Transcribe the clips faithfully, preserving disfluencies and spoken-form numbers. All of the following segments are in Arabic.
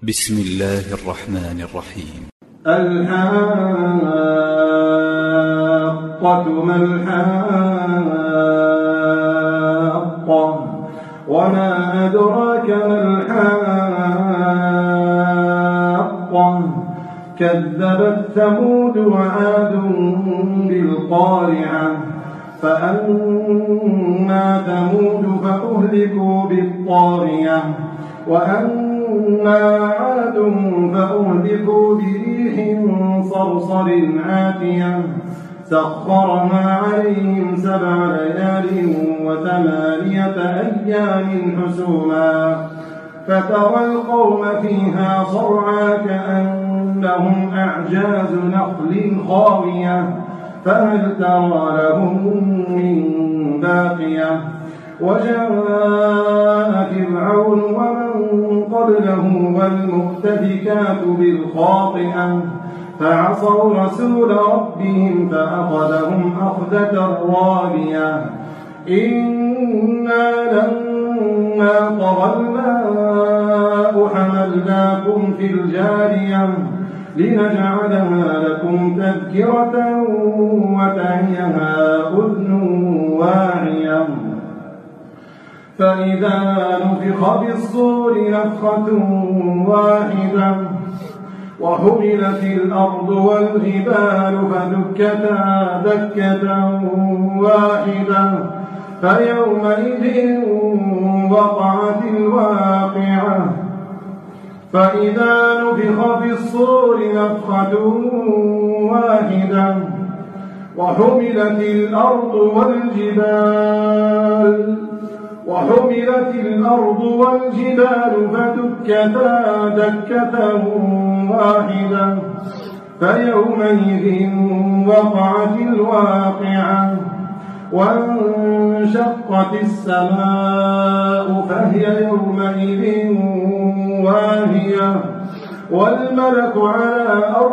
بسم الله الرحمن الرحيم. الحاقة ما الحاقة وما أدراك ما الحاقة كذبت ثمود وعاد بالقارعة فأما ثمود فأهلكوا بالطاغية وأما عاد فأهلكوا بريح صرصر عاتية سخرها عليهم سبع ليال وثمانية أيام حسوما فترى القوم فيها صرعى كأنهم أعجاز نخل خاوية فهل ترى لهم من باقية وجاء فرعون ومن قبله والمؤتفكات بالخاطئة فعصوا رسول ربهم فأخذهم أخذة رابية إنا لما طغى الماء حملناكم في الجارية لنجعلها لكم تذكرة وتعيها أذن واعية فإذا نفخ بالصور نفخة واحدة وحملت الأرض والجبال فدكتا دكة واحدة فيومئذ وقعت الواقعة فإذا نفخ في الصور نفخة واحدة وحملت الأرض والجبال وحملت الأرض والجبال فدكتا دكة واحدة فيومئذ وقعت الواقعة وانشقت السماء فهي يومئذ واهية والملك على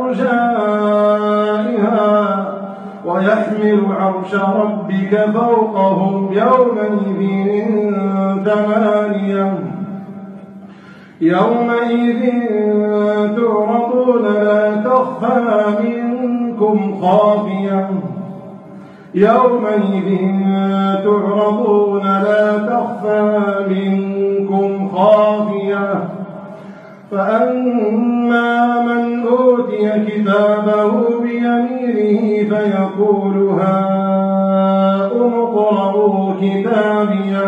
أرجائها ويحمل عرش ربك فوقهم يومئذ ثمانية يومئذ تعرضون لا تخفى منكم خافية يومئذ تعرضون لا تخفى منكم خافية فأما من أوتي كتابه بيمينه فيقول هاؤم اقرءوا كتابيه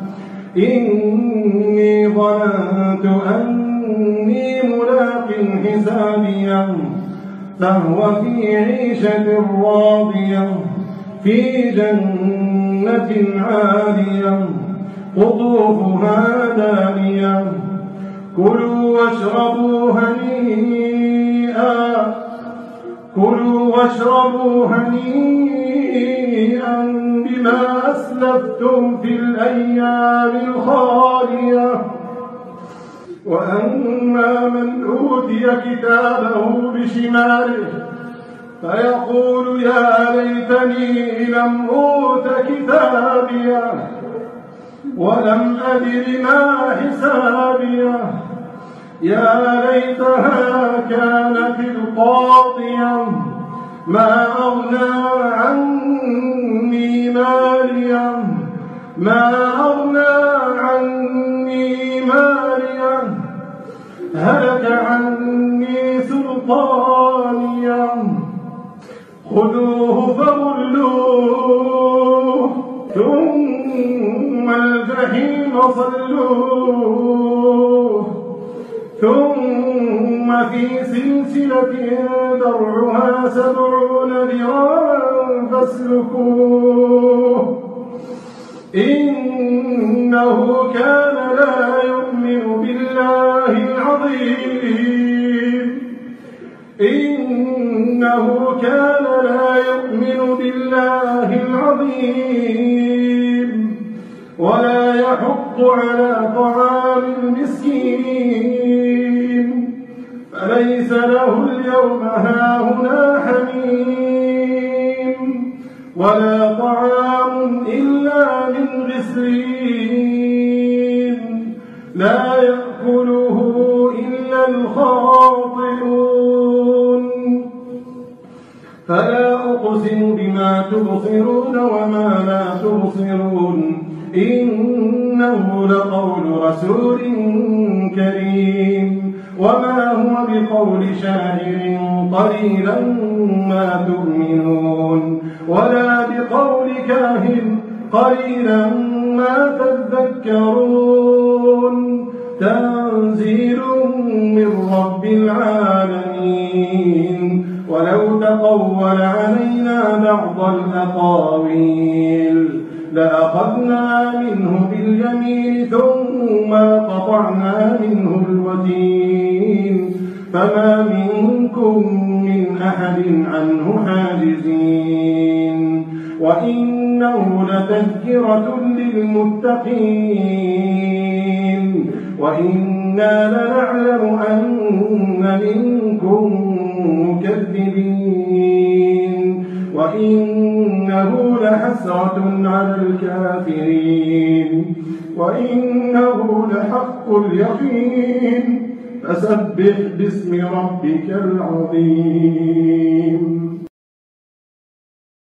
إني ظننت أني ملاق حسابيه فهو في عيشة راضية في جنة عالية قطوفها دانية كلوا واشربوا هنيئا كلوا واشربوا هنيئا بما أسلفتم في الأيام الخالية وأما من أوتي كتابه بشماله فيقول يا ليتني لم أوت كتابيه ولم أدر ما حسابيه يا ليتها كانت القاضية ما أغنى عني ماليه ما أغنى عني ماليه هلك عني سلطانيه خذوه فغلوه ثم الجحيم صلوه ثم في سلسلة درعها سبعون ذراعا فاسلكوه إنه كان لا يؤمن بالله العظيم إنه كان لا يؤمن بالله العظيم ولا يحض على طعام المسكين فليس له اليوم هاهنا حميم ولا طعام إلا من غسلين لا يأكله إلا فلا أقسم بما تبصرون وما لا تبصرون إنه لقول رسول كريم وما هو بقول شاعر قليلا ما تؤمنون ولا بقول كاهن قليلا ما تذكرون تنزيل من رب العالمين ولو تقول علينا بعض الأقاويل لأخذنا منه باليمين ثم قطعنا منه الوتين فما منكم من أحد عنه حاجزين وإنه لتذكرة للمتقين وإنا لنعلم أن منكم مكذبين وإنه لحسرة على الكافرين وإنه لحق اليقين فسبح باسم ربك العظيم.